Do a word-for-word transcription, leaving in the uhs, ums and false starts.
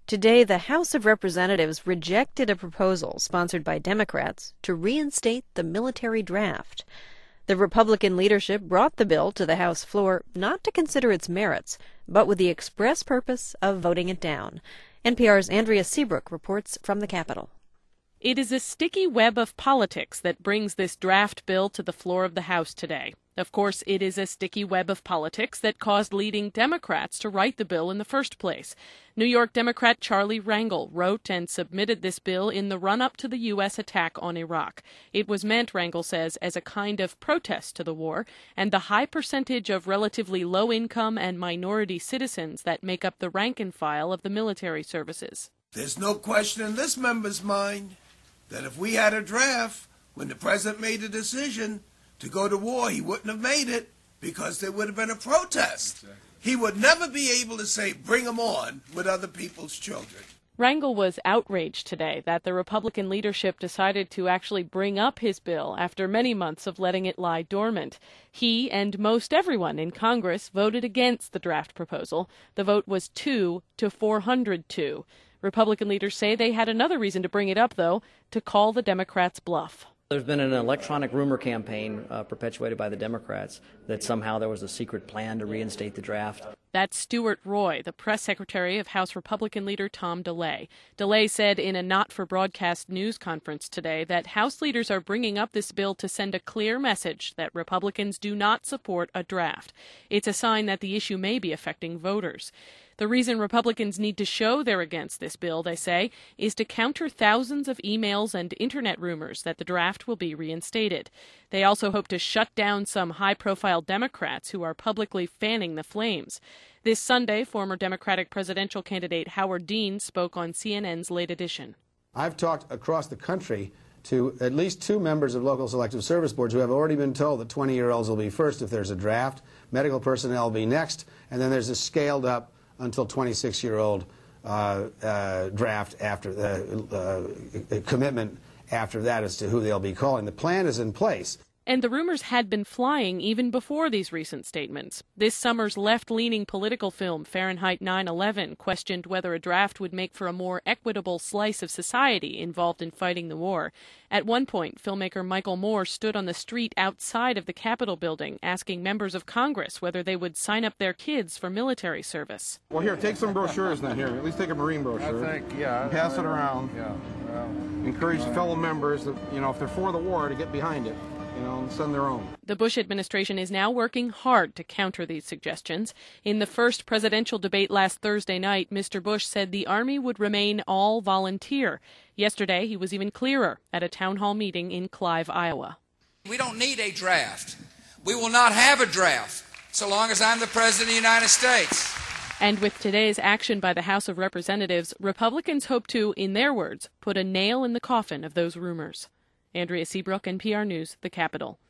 Today, the House of Representatives rejected a proposal sponsored by Democrats to reinstate the military draft. The Republican leadership brought the bill to the House floor not to consider its merits, but with the express purpose of voting it down. N P R's Andrea Seabrook reports from the Capitol. It is a sticky web of politics that brings this draft bill to the floor of the House today. Of course, it is a sticky web of politics that caused leading Democrats to write the bill in the first place. New York Democrat Charlie Rangel wrote and submitted this bill in the run-up to the U S attack on Iraq. It was meant, Rangel says, as a kind of protest to the war and the high percentage of relatively low-income and minority citizens that make up the rank and file of the military services. There's no question in this member's mind that if we had a draft when the president made the decision to go to war, he wouldn't have made it because there would have been a protest. Exactly. He would never be able to say, bring them on with other people's children. Rangel was outraged today that the Republican leadership decided to actually bring up his bill after many months of letting it lie dormant. He and most everyone in Congress voted against the draft proposal. The vote was two to four hundred two. Republican leaders say they had another reason to bring it up, though, to call the Democrats' bluff. There's been an electronic rumor campaign uh, perpetuated by the Democrats that somehow there was a secret plan to reinstate the draft. That's Stuart Roy, the press secretary of House Republican leader Tom DeLay. DeLay said in a not-for-broadcast news conference today that House leaders are bringing up this bill to send a clear message that Republicans do not support a draft. It's a sign that the issue may be affecting voters. The reason Republicans need to show they're against this bill, they say, is to counter thousands of emails and internet rumors that the draft will be reinstated. They also hope to shut down some high-profile Democrats who are publicly fanning the flames. This Sunday, former Democratic presidential candidate Howard Dean spoke on C N N's Late Edition. I've talked across the country to at least two members of local selective service boards who have already been told that twenty-year-olds will be first if there's a draft, medical personnel will be next, and then there's a scaled-up until twenty-six-year-old uh, uh, draft after the uh, commitment after that as to who they'll be calling. The plan is in place. And the rumors had been flying even before these recent statements. This summer's left-leaning political film, Fahrenheit nine eleven, questioned whether a draft would make for a more equitable slice of society involved in fighting the war. At one point, filmmaker Michael Moore stood on the street outside of the Capitol building asking members of Congress whether they would sign up their kids for military service. Well, here, take some brochures then. Here, at least take a Marine brochure. I think, yeah. And pass it around. Yeah. Well, Encourage fellow members, that, you know, if they're for the war, to get behind it. You know, and send their own. The Bush administration is now working hard to counter these suggestions. In the first presidential debate last Thursday night, Mister Bush said the Army would remain all volunteer. Yesterday, he was even clearer at a town hall meeting in Clive, Iowa. We don't need a draft. We will not have a draft so long as I'm the President of the United States. And with today's action by the House of Representatives, Republicans hope to, in their words, put a nail in the coffin of those rumors. Andrea Seabrook, N P R News, The Capitol.